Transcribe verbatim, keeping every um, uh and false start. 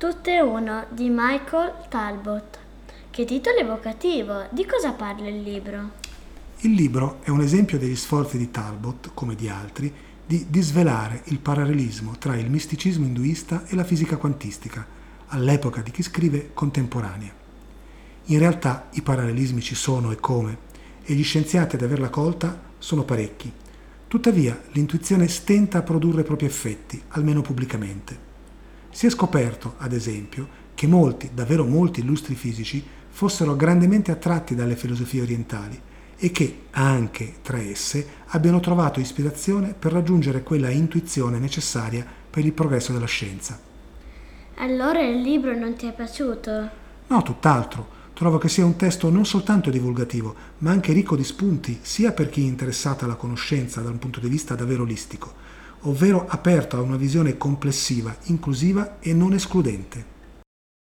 tutte e uno di Michael Talbot. Che titolo evocativo! Di cosa parla il libro? Il libro è un esempio degli sforzi di Talbot, come di altri, di disvelare il parallelismo tra il misticismo induista e la fisica quantistica, all'epoca di chi scrive contemporanea. In realtà i parallelismi ci sono e come, e gli scienziati ad averla colta sono parecchi. Tuttavia l'intuizione stenta a produrre i propri effetti, almeno pubblicamente. Si è scoperto, ad esempio, che molti, davvero molti illustri fisici fossero grandemente attratti dalle filosofie orientali e che, anche tra esse, abbiano trovato ispirazione per raggiungere quella intuizione necessaria per il progresso della scienza. Allora il libro non ti è piaciuto? No, tutt'altro. Trovo che sia un testo non soltanto divulgativo, ma anche ricco di spunti, sia per chi è interessato alla conoscenza da un punto di vista davvero olistico, ovvero aperto a una visione complessiva, inclusiva e non escludente.